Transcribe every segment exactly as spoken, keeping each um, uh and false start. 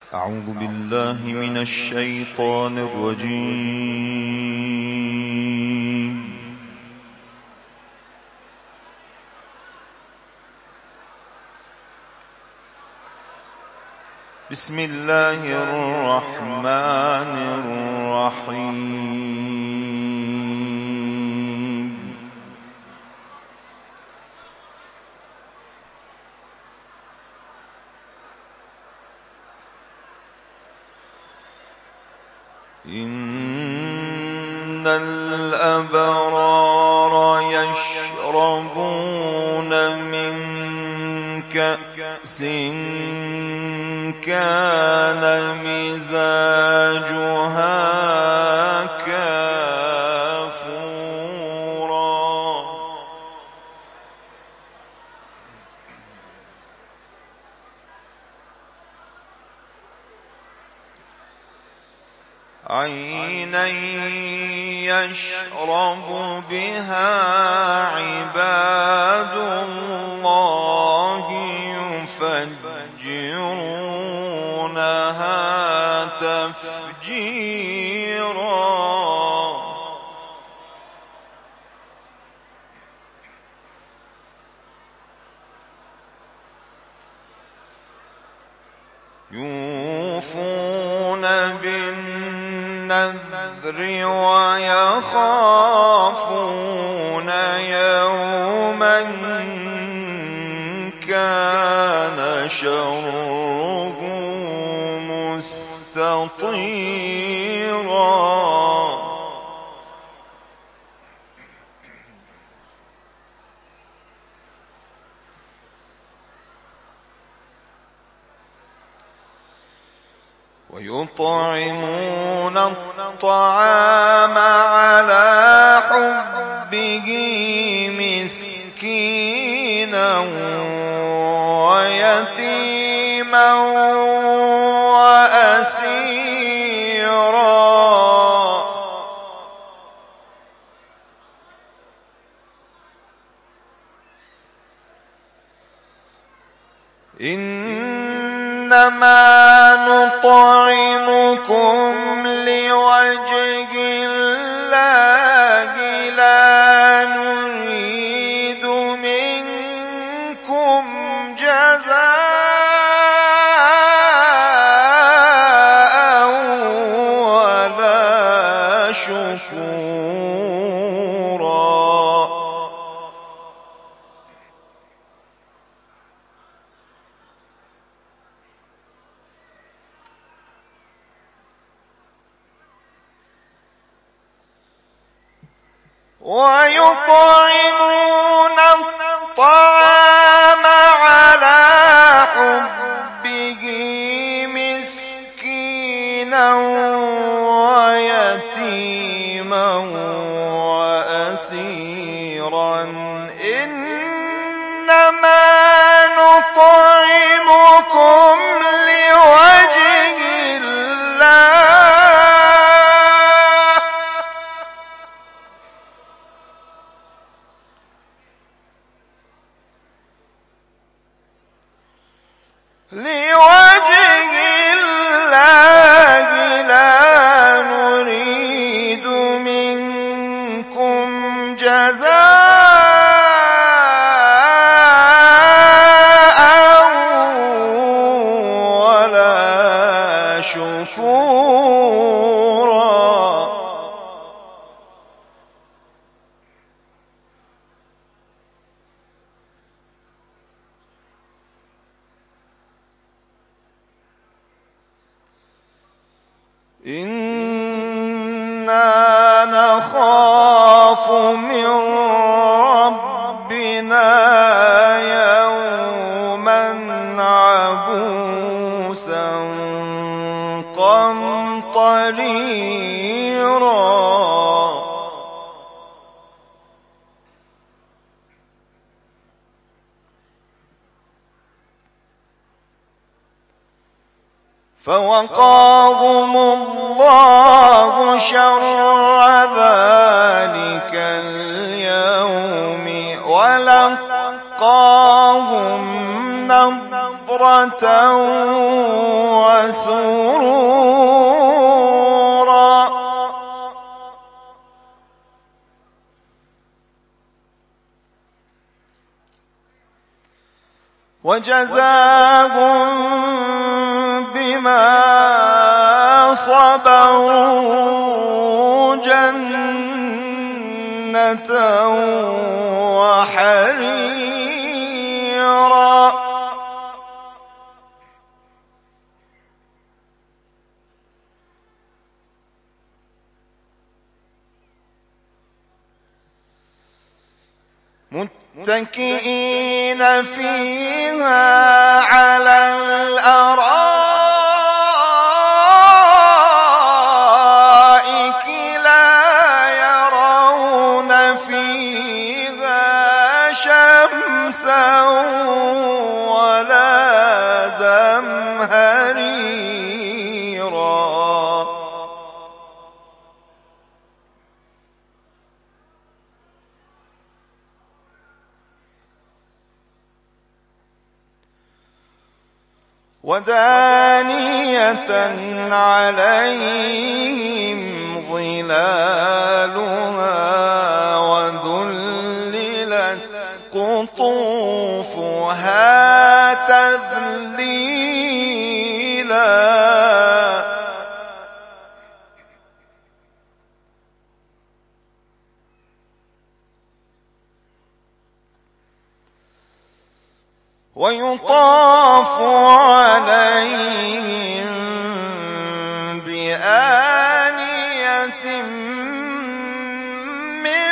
أعوذ بالله من الشيطان الرجيم. بسم الله الرحمن الرحيم. إن الأبرار يشربون من كأس كان مزاجها كافورا. عينا يشرب بها عباد الله يفجرونها تفجيرا. يوفون بالنذر ويخافون يوما كان شره مستطيرا. ويطعمون الطعام على حبه مسكينا ويتيما وأسيرا. إنما نطعمكم لوجه الله لا نريد منكم جزاء ولا شكورا. ويطعمون الطعام على حبه مسكينا ويتيما وأسيرا. إنما نطعمكم لوجه الله لوجه الله لا نريد منكم جزاء ولا شكورا. إنا نخاف من ربنا يوما عبوسا قمطريرا. فوقاهم الله شر ذلك اليوم ولقاهم نضرة بكرة وسرورا وجزاهم بما صبروا جنة وحريرا متكئين فيها على الأرائك لا يرون فيها شمسا ولا زمهريرا ودانية عليهم ظلالها وذللت قطوفها تذليلا ويطاف عليهم بآنية من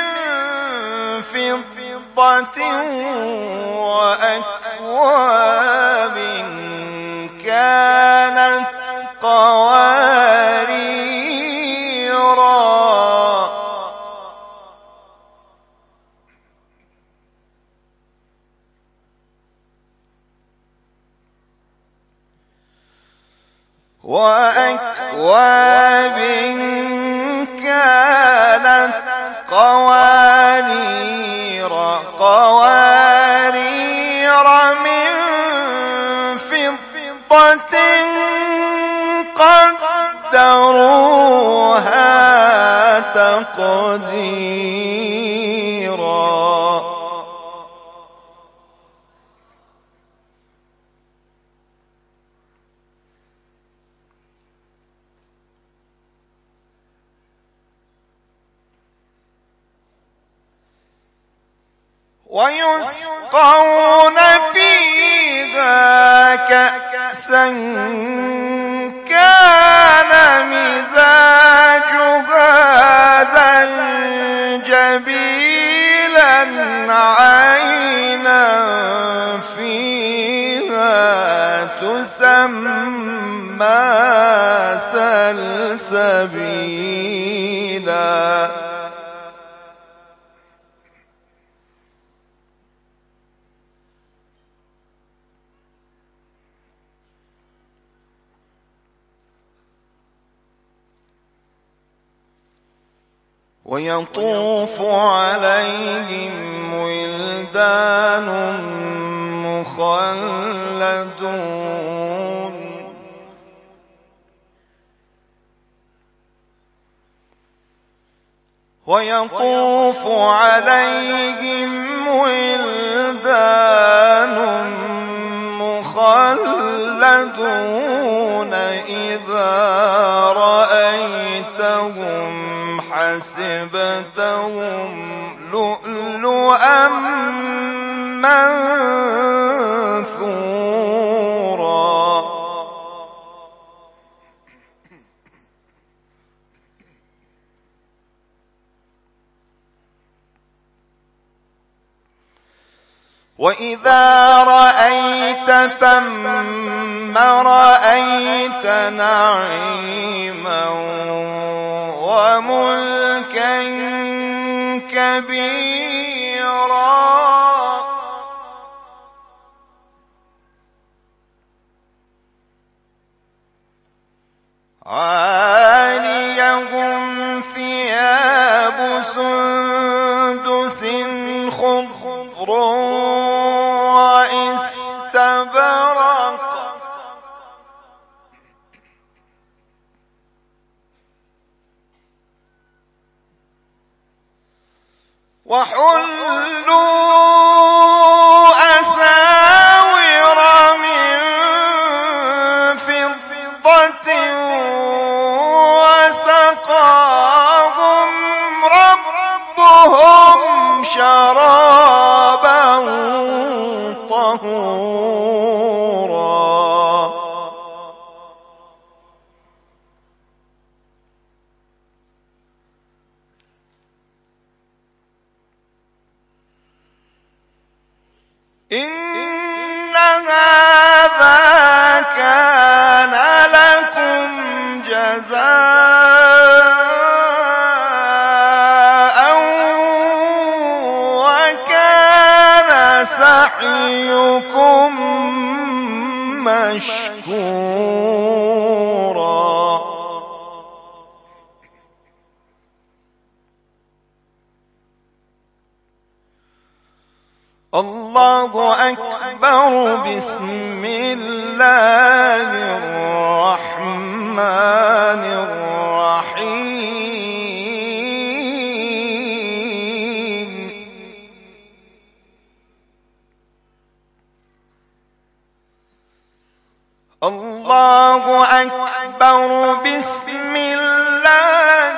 فضة وأكواب كانت قواريرا وأكواب كانت قوارير قوارير من فضة قدروها تقديرا ويسقون فيها كأسا كان مزاجها زنجبيلا عينا فيها تسمى سلسبيلا ويطوف عليهم ولدان مخلدون ويطوف عليهم ولدان مخلدون إذا رأيتهم حسبتهم لؤلؤا منثورا وإذا رأيت ثم رأيت نعيما وملكا كبيرا عاليهم ثياب سندس خضر واستبرق وحلوا أساور من فضة وسقاهم ربهم شرابا طهورا. إن هذا كان لكم جزاء وكان سعيكم مشكورا. الله أكبر. بسم الله الرحمن الرحيم. الله أكبر. بسم الله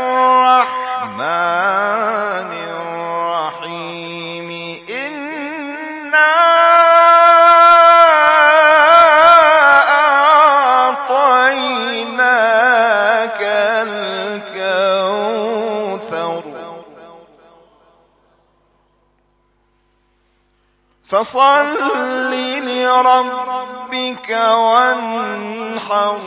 الرحمن الرحيم. إنا أعطيناك الكوثر فصل لربك وانحر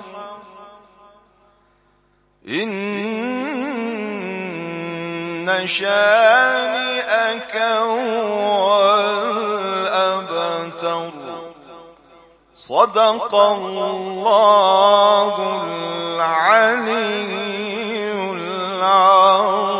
إن شانئك هو الأبتر. صدق الله العلي العظيم.